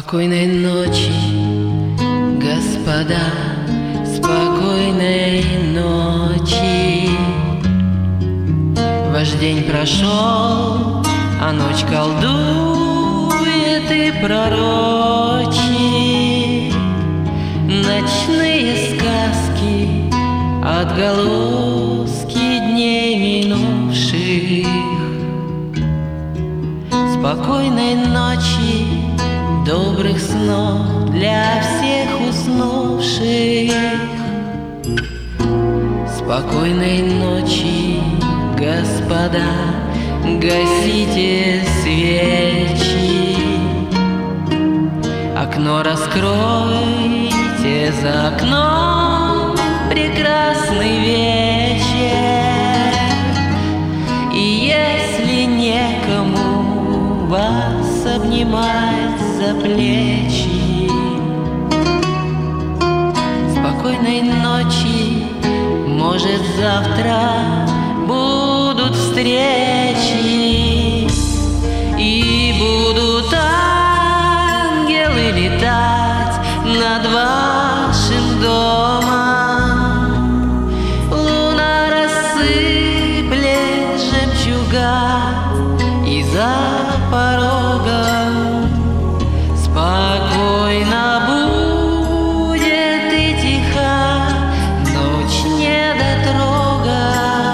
Спокойной ночи, господа, спокойной ночи. Ваш день прошел, а ночь колдует и пророчит ночные сказки, отголоски дней минувших. Спокойной ночи, добрых снов для всех уснувших. Спокойной ночи, господа, гасите свечи. Окно раскройте, за окном прекрасный вечер. И если некому вас обнимать за плечи, спокойной ночи, может, завтра будут встречи, и будут ангелы летать над вашим домом. Луна рассыплет жемчуга, и за порогом спокойно будет и тиха ночь недотрога.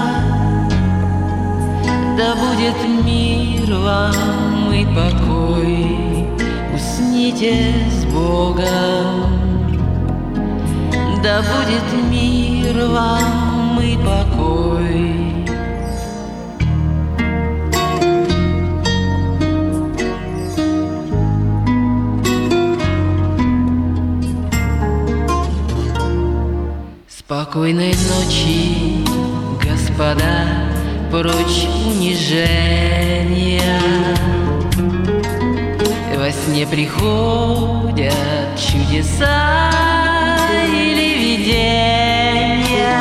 Да будет мир вам и покой, усните с Богом. Да будет мир вам и покой. Спокойной ночи, господа, прочь унижения. Во сне приходят чудеса или видения.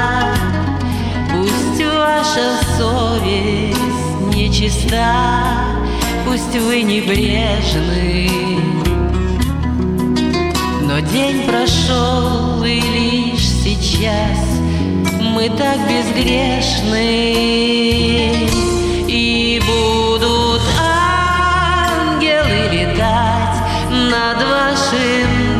Пусть ваша совесть нечиста, пусть вы небрежны, но день прошел, и лишь сейчас мы так безгрешны. И будут ангелы летать над вашим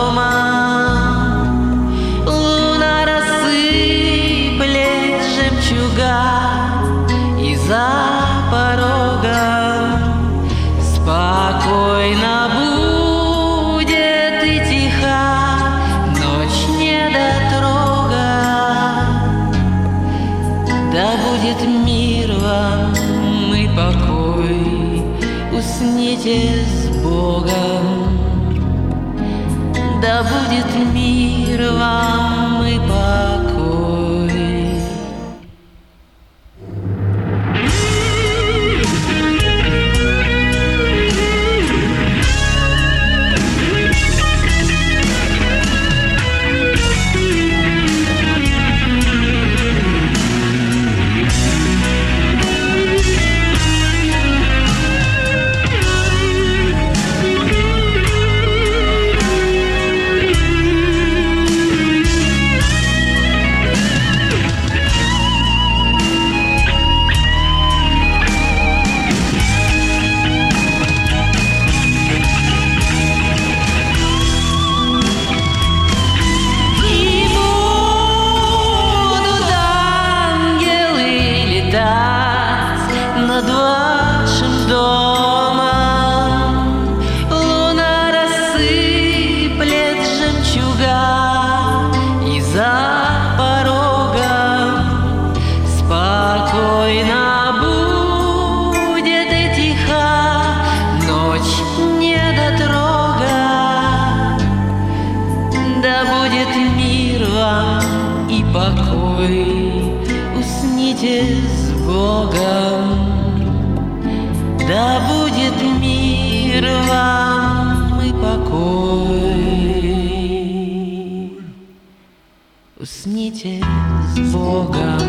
домом. Луна рассыплет жемчуга, и за порогом спокойно будет и тиха ночь недотрога. Да будет мир вам и покой, усните с Богом. Да будет мир вам и покой. Над вашим домом луна рассыплет жемчуга, и за порогом спокойно будет и тиха ночь недотрога. Да будет мир вам и покой, усните с Богом. Да будет мир вам и покой, усните с Богом.